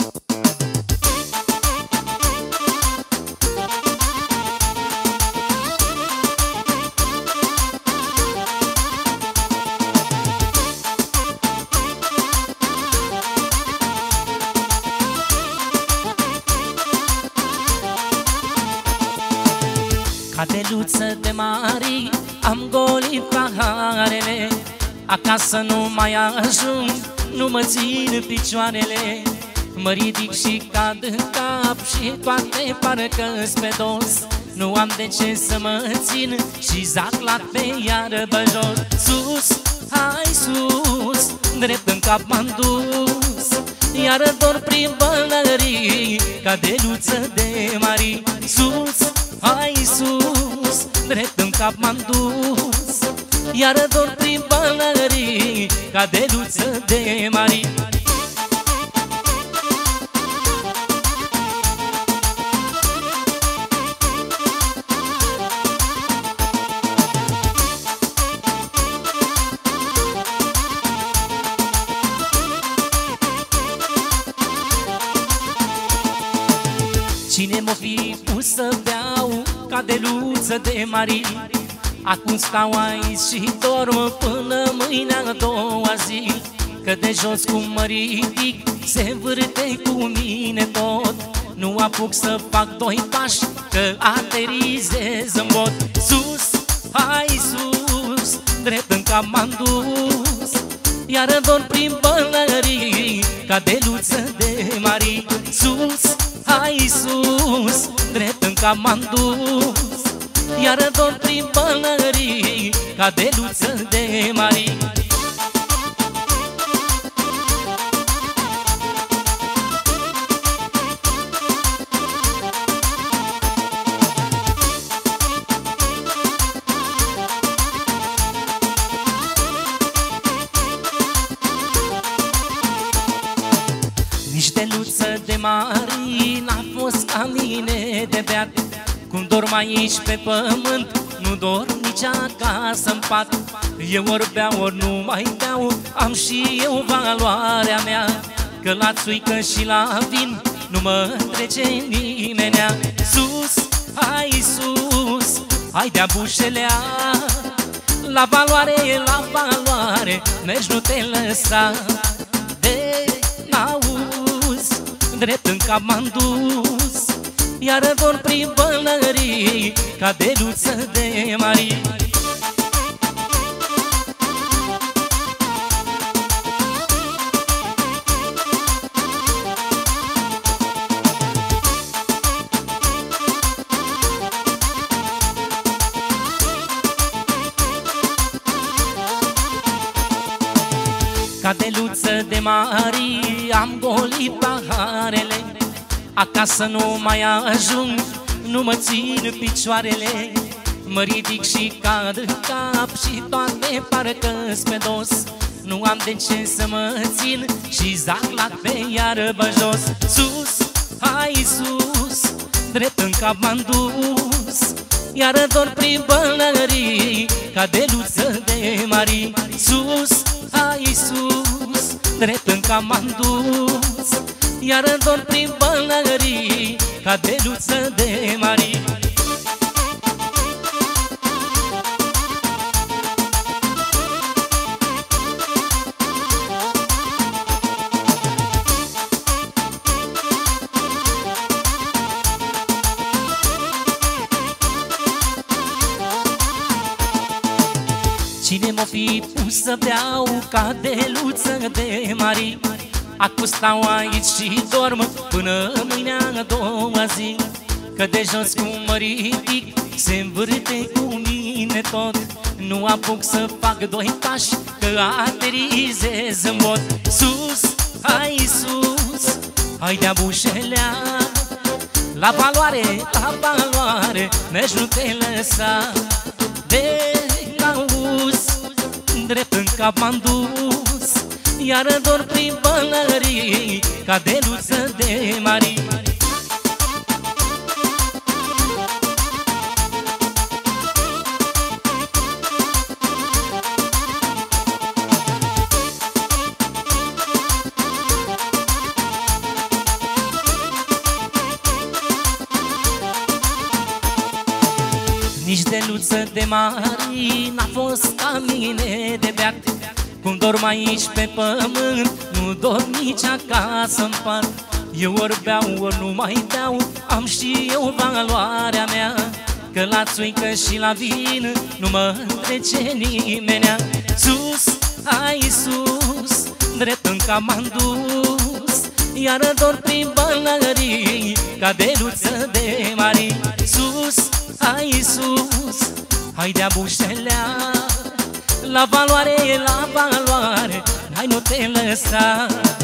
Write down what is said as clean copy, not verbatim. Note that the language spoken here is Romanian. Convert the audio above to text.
Cadeluță de mari, am golit paharele, acasă nu mai ajung, nu mă țin picioarele. Mă ridic și cad în cap și toate parcă-s pe dos. Nu am de ce să mă țin și zac la pe iarbă jos. Sus, hai sus, drept în cap m-am dus, iar dor prin bălării, cadeluță de mari. Sus, hai sus, drept în cap m-am dus, iar dor prin bălării, cadeluță de mari. Cine m-o fi pus să beau cadeluță de mari? Acum stau aici și dorm până mâine a doua zi, că de jos cum mă ridic se învârte cu mine tot. Nu apuc să fac doi pași, că aterizez în bot. Sus, hai sus, drept în cap m-am dus, iar dorm prin bălării, cadeluță de mari. Sus, hai sus, drept în cap m-am dus, iar dorm prin bălării, cadeluță de mari. Nici deluță de mari n-a fost ca mine de beat. Cum dorm aici pe pământ, nu dorm nici acasă în pat. Eu ori beau, ori nu mai beau, am și eu valoarea mea, că la țuică și la vin nu mă trece nimenea. Sus, hai sus, hai de-a bușelea, la valoare, mergi nu te lăsa. De n-auzi, drept în cap m-am dus, iar dorm prin bălării, cadeluță de mari. Cadeluță de mari, am golit paharele, acasă nu mai ajung, nu mă țin picioarele. Mă ridic și cad în cap și toate parcă-s pe dos. Nu am de ce să mă țin și zac la pe iarbă jos. Sus, hai sus, drept în cap m-am dus, iar dor prin bălării, cadeluță de mari. Sus, hai sus, drept în cap m-am dus, iar dor prin bălării, cadeluță de mari. Cine m-o fi pus să beau cadeluță de mari? Acum stau aici și dorm până mâine a doua zi, că de jos cum mă ridic se învârte cu mine tot. Nu apuc să fac doi pași, că aterizez în bot. Sus, hai sus, hai de-a bușelea, la valoare, mergi nu te lăsa. De n-auzi, drept în cap m-am dus, iar dor prin bălării, cadeluță de mari. steluță de mari n-a fost ca mine de beat. Cum dorm aici pe pământ, nu dorm nici acasă în pat. Eu ori beau, ori nu mai beau, am și eu valoarea mea, că la țuică și la vin nu mă trece nimenea. Sus, hai sus, drept în cap m-am dus, iară dor prin bălării ca beluță de mari. Sus, hai sus, hai de-a bușelea, la valoare, hai nu te lăsa.